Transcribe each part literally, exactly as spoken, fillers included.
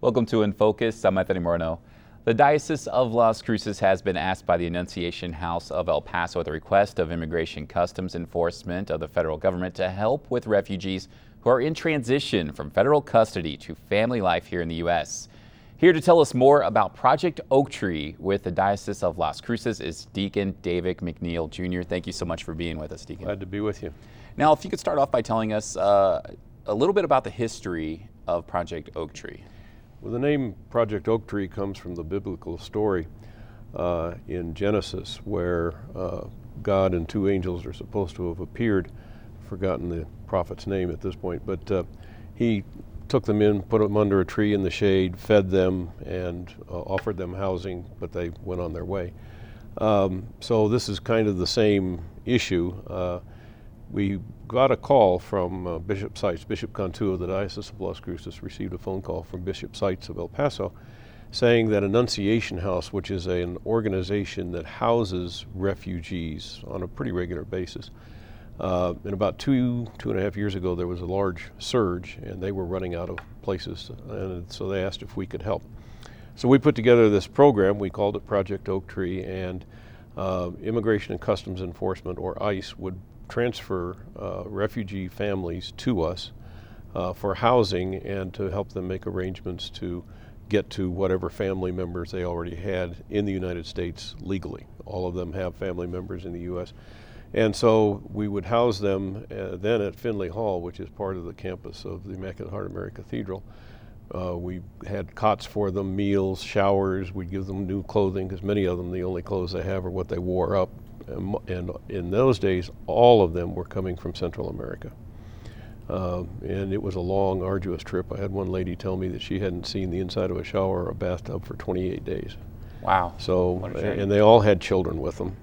Welcome to In Focus. I'm Anthony Moreno. The Diocese of Las Cruces has been asked by the Annunciation House of El Paso at the request of Immigration Customs Enforcement of the federal government to help with refugees who are in transition from federal custody to family life here in the U S Here to tell us more about Project Oak Tree with the Diocese of Las Cruces is Deacon David McNeil, Junior Thank you so much for being with us, Deacon. Glad to be with you. Now, if you could start off by telling us uh, a little bit about the history of Project Oak Tree. Well, the name Project Oak Tree comes from the biblical story uh, in Genesis where uh, God and two angels are supposed to have appeared. I've forgotten the prophet's name at this point, but uh, he took them in, put them under a tree in the shade, fed them, and uh, offered them housing, but they went on their way. Um, so this is kind of the same issue. Uh, we got a call from uh, Bishop Seitz. Bishop Cantu of the Diocese of Las Cruces received a phone call from Bishop Seitz of El Paso saying that Annunciation House, which is a, an organization that houses refugees on a pretty regular basis, uh, and about two, two and a half years ago there was a large surge and they were running out of places, and so they asked if we could help. So we put together this program. We called it Project Oak Tree, and uh, Immigration and Customs Enforcement, or ICE, would transfer uh, refugee families to us uh, for housing and to help them make arrangements to get to whatever family members they already had in the United States legally. All of them have family members in the U S And so we would house them uh, then at Finley Hall, which is part of the campus of the Immaculate Heart of Mary Cathedral. Uh, we had cots for them, meals, showers. We'd give them new clothing because many of them, the only clothes they have are what they wore up. And, and in those days, all of them were coming from Central America. Um, and it was a long, arduous trip. I had one lady tell me that she hadn't seen the inside of a shower or a bathtub for twenty-eight days. Wow. So, and they all had children with them.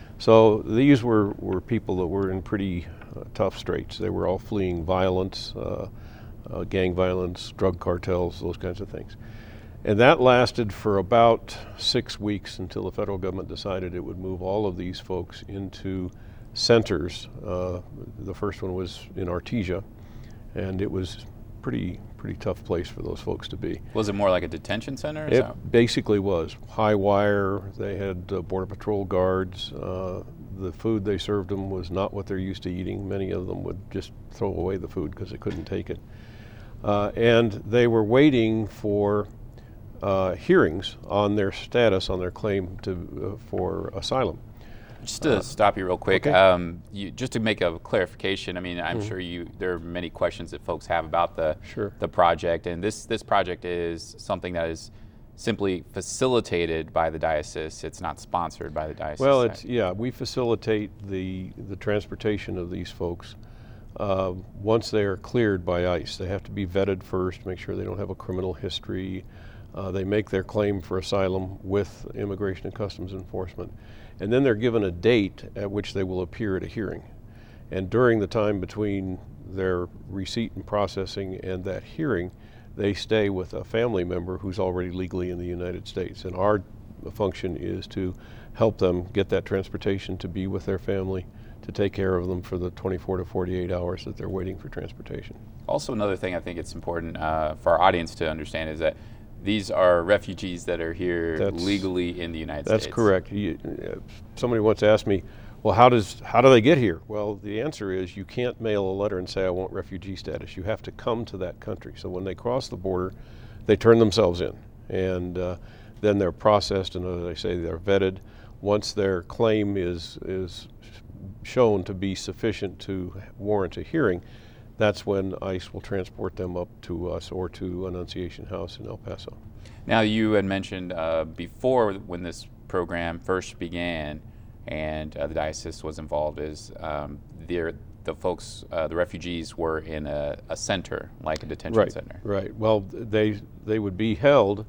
So these were, were people that were in pretty uh, tough straits. They were all fleeing violence, uh, uh, gang violence, drug cartels, those kinds of things. And that lasted for about six weeks until the federal government decided it would move all of these folks into centers. Uh, the first one was in Artesia, and it was pretty pretty tough place for those folks to be. Was it more like a detention center? It that? basically was. High wire, they had uh, Border Patrol guards. Uh, the food they served them was not what they're used to eating. Many of them would just throw away the food because they couldn't take it. Uh, and they were waiting for Uh, hearings on their status, on their claim to uh, for asylum. Just to uh, stop you real quick, okay. um, you, just to make a clarification, I mean, I'm mm-hmm. sure you there are many questions that folks have about the sure. the project, and this this project is something that is simply facilitated by the diocese. It's not sponsored by the diocese. Well, it's yeah, we facilitate the the transportation of these folks. Uh, once they are cleared by ICE, they have to be vetted first, make sure they don't have a criminal history. Uh, they make their claim for asylum with Immigration and Customs Enforcement, and then they're given a date at which they will appear at a hearing. And during the time between their receipt and processing and that hearing, they stay with a family member who's already legally in the United States. And our function is to help them get that transportation to be with their family, to take care of them for the twenty-four to forty-eight hours that they're waiting for transportation. Also, another thing I think it's important uh, for our audience to understand is that these are refugees that are here that's, legally in the United that's States. That's correct. You, uh, somebody once asked me, well, how does how do they get here? Well, the answer is you can't mail a letter and say, I want refugee status. You have to come to that country. So when they cross the border, they turn themselves in. And uh, then they're processed, and as I say, they're vetted. Once their claim is, is shown to be sufficient to warrant a hearing, that's when ICE will transport them up to us or to Annunciation House in El Paso. Now, you had mentioned uh, before when this program first began and uh, the diocese was involved is um, the, the folks, uh, the refugees were in a, a center, like a detention right, center. Right, well, they, they would be held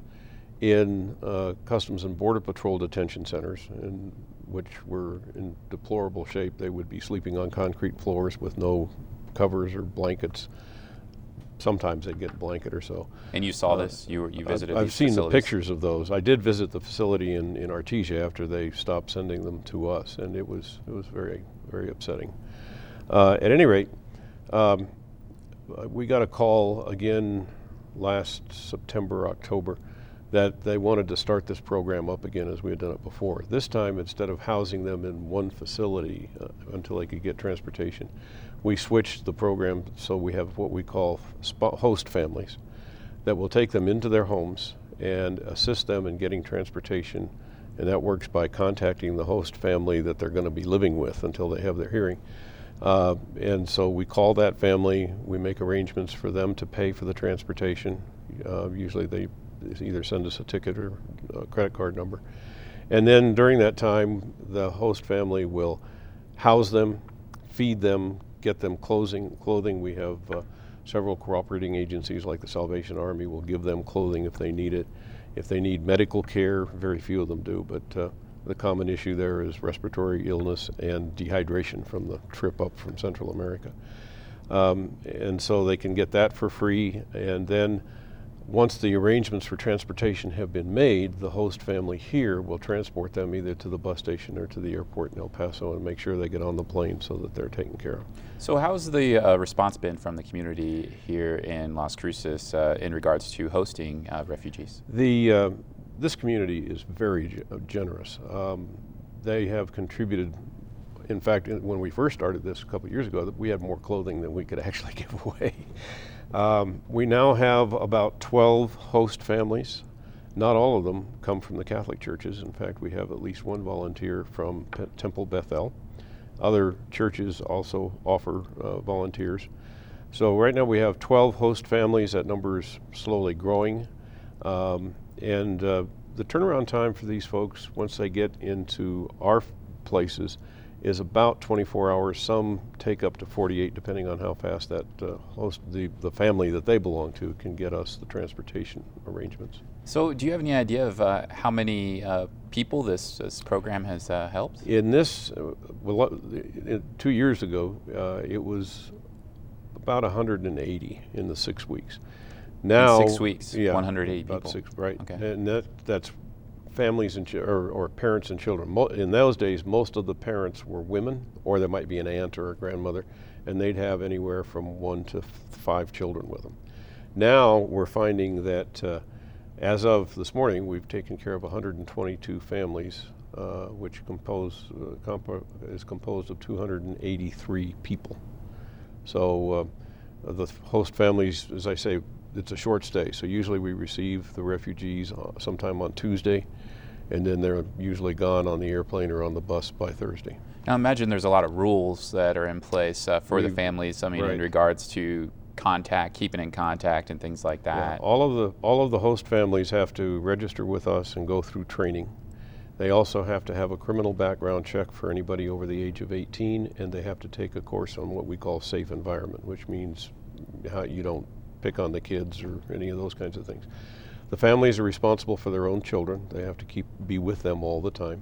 in uh, Customs and Border Patrol detention centers, in, which were in deplorable shape. They would be sleeping on concrete floors with no covers or blankets. Sometimes they'd get a blanket or so. And you saw uh, this? You were, you visited I've these seen facilities? the pictures of those. I did visit the facility in, in Artesia after they stopped sending them to us, and it was it was very, very upsetting. Uh, at any rate, um, we got a call again last September, October, that they wanted to start this program up again as we had done it before. This time, instead of housing them in one facility uh, until they could get transportation, we switched the program so we have what we call sp- host families that will take them into their homes and assist them in getting transportation, and that works by contacting the host family that they're going to be living with until they have their hearing. Uh, and so we call that family, we make arrangements for them to pay for the transportation. Uh, usually they either send us a ticket or a credit card number. And then during that time, the host family will house them, feed them, get them clothing. clothing. We have uh, several cooperating agencies like the Salvation Army will give them clothing if they need it. If they need medical care, very few of them do, but uh, the common issue there is respiratory illness and dehydration from the trip up from Central America. Um, and so they can get that for free, and then once the arrangements for transportation have been made, the host family here will transport them either to the bus station or to the airport in El Paso and make sure they get on the plane so that they're taken care of. So how's the uh, response been from the community here in Las Cruces uh, in regards to hosting uh, refugees? The, uh, this community is very g- generous. Um, they have contributed. In fact, when we first started this a couple of years ago, we had more clothing than we could actually give away. Um, we now have about twelve host families. Not all of them come from the Catholic churches. In fact, we have at least one volunteer from P- Temple Bethel. Other churches also offer uh, volunteers. So right now we have twelve host families. That number is slowly growing. Um, and uh, the turnaround time for these folks, once they get into our places, is about twenty-four hours. Some take up to forty-eight, depending on how fast that uh, host, the, the family that they belong to, can get us the transportation arrangements. So do you have any idea of uh, how many uh, people this, this program has uh, helped? In this, uh, well, uh, two years ago, uh, it was about one hundred eighty in the six weeks. Now, in six weeks, yeah, one hundred eighty about people. Six, right? Okay. And that that's families and ch- or, or parents and children. Mo- in those days, most of the parents were women, or there might be an aunt or a grandmother, and they'd have anywhere from one to f- five children with them. Now we're finding that uh, as of this morning, we've taken care of one hundred twenty-two families, uh, which compose uh, compo- is composed of two hundred eighty-three people. So uh, the host families, as I say, it's a short stay. So usually we receive the refugees uh, sometime on Tuesday, and then they're usually gone on the airplane or on the bus by Thursday. Now, I imagine there's a lot of rules that are in place uh, for We- the families. I mean, right. in regards to contact, keeping in contact, and things like Yeah, that. all of the all of the host families have to register with us and go through training. They also have to have a criminal background check for anybody over the age of eighteen, and they have to take a course on what we call safe environment, which means how you don't pick on the kids or any of those kinds of things. The families are responsible for their own children. They have to keep be with them all the time.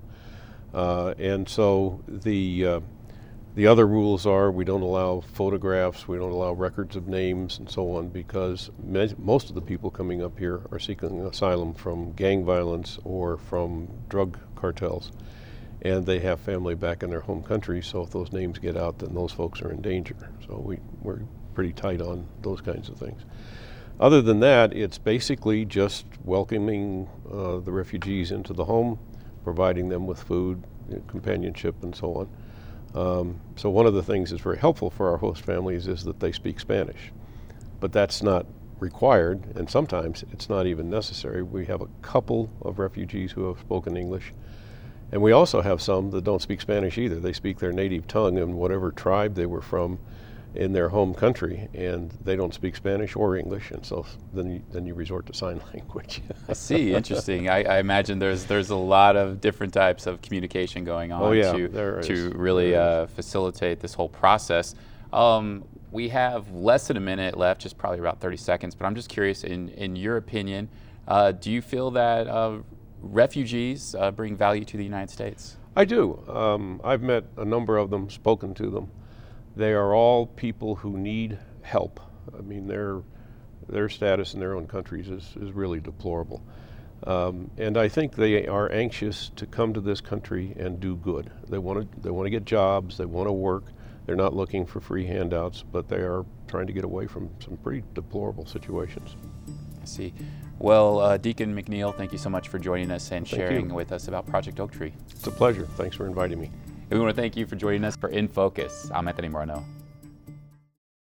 Uh, and so the uh, the other rules are we don't allow photographs, we don't allow records of names and so on, because me- most of the people coming up here are seeking asylum from gang violence or from drug cartels. And they have family back in their home country, so if those names get out, then those folks are in danger. So we, we're pretty tight on those kinds of things. Other than that, it's basically just welcoming uh, the refugees into the home, providing them with food, companionship, and so on. Um, so one of the things that's very helpful for our host families is that they speak Spanish. But that's not required, and sometimes it's not even necessary. We have a couple of refugees who have spoken English. And we also have some that don't speak Spanish either. They speak their native tongue in whatever tribe they were from in their home country, and they don't speak Spanish or English, and so then you, then you resort to sign language. I see. Interesting. I, I imagine there's there's a lot of different types of communication going on Oh, yeah, to there to is. really There uh, facilitate this whole process. Um, we have less than a minute left, just probably about thirty seconds. But I'm just curious, in in your opinion, uh, do you feel that uh, refugees uh, bring value to the United States? I do. Um, I've met a number of them, spoken to them. They are all people who need help. I mean, their their status in their own countries is, is really deplorable. Um, and I think they are anxious to come to this country and do good. They want to they want to get jobs, they want to work. They're not looking for free handouts, but they are trying to get away from some pretty deplorable situations. I see. Well, uh, Deacon McNeil, thank you so much for joining us and Thank sharing you. with us about Project Oak Tree. It's a pleasure. Thanks for inviting me. And we want to thank you for joining us for In Focus. I'm Anthony Moreno.